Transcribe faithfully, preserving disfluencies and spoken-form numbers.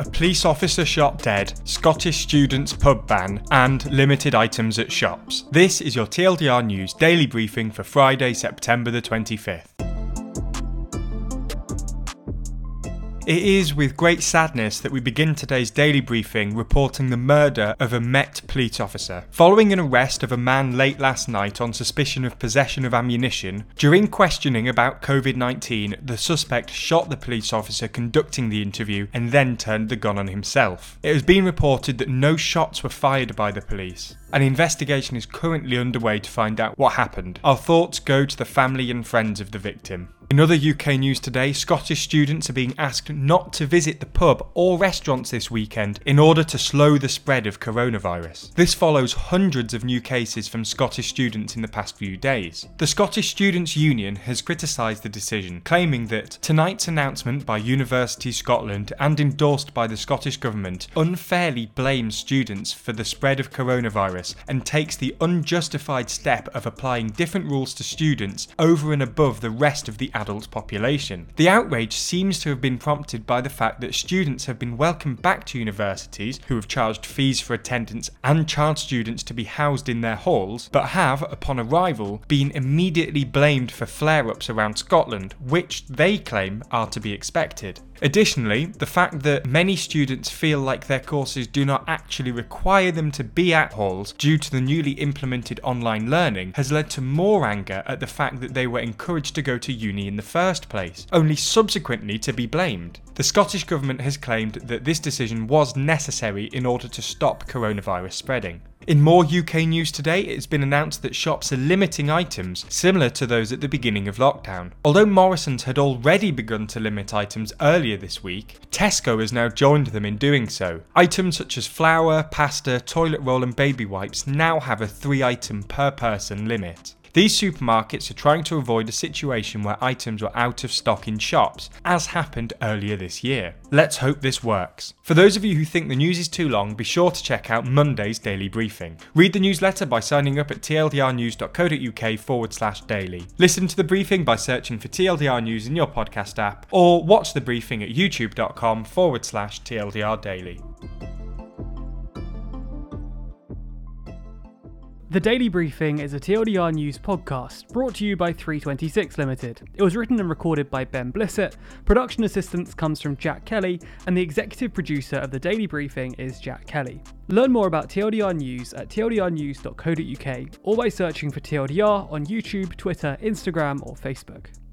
a police officer shot dead, Scottish students pub ban, and limited items at shops. This is your T L D R News daily briefing for Friday, September the twenty-fifth. It is with great sadness that we begin today's daily briefing reporting the murder of a Met Police officer. Following an arrest of a man late last night on suspicion of possession of ammunition, during questioning about covid nineteen, the suspect shot the police officer conducting the interview and then turned the gun on himself. It has been reported that no shots were fired by the police. An investigation is currently underway to find out what happened. Our thoughts go to the family and friends of the victim. In other U K news today, Scottish students are being asked not to visit the pub or restaurants this weekend in order to slow the spread of coronavirus. This follows hundreds of new cases from Scottish students in the past few days. The Scottish Students' Union has criticised the decision, claiming that tonight's announcement by University Scotland and endorsed by the Scottish Government unfairly blames students for the spread of coronavirus and takes the unjustified step of applying different rules to students over and above the rest of the adult population. The outrage seems to have been prompted by the fact that students have been welcomed back to universities who have charged fees for attendance and charged students to be housed in their halls, but have, upon arrival, been immediately blamed for flare-ups around Scotland, which they claim are to be expected. Additionally, the fact that many students feel like their courses do not actually require them to be at halls due to the newly implemented online learning has led to more anger at the fact that they were encouraged to go to uni in the first place, only subsequently to be blamed. The Scottish Government has claimed that this decision was necessary in order to stop coronavirus spreading. In more U K news today, it's been announced that shops are limiting items similar to those at the beginning of lockdown. Although Morrisons had already begun to limit items earlier this week, Tesco has now joined them in doing so. Items such as flour, pasta, toilet roll and baby wipes now have a three item per person limit. These supermarkets are trying to avoid a situation where items were out of stock in shops, as happened earlier this year. Let's hope this works. For those of you who think the news is too long, be sure to check out Monday's daily briefing. Read the newsletter by signing up at tldrnews.co.uk forward slash daily. Listen to the briefing by searching for T L D R News in your podcast app, or watch the briefing at youtube.com forward slash TLDR daily. The Daily Briefing is a T L D R News podcast brought to you by three twenty-six Limited. It was written and recorded by Ben Blissett, production assistance comes from Jack Kelly, and the executive producer of The Daily Briefing is Jack Kelly. Learn more about T L D R News at t l d r news dot co dot u k or by searching for T L D R on YouTube, Twitter, Instagram or Facebook.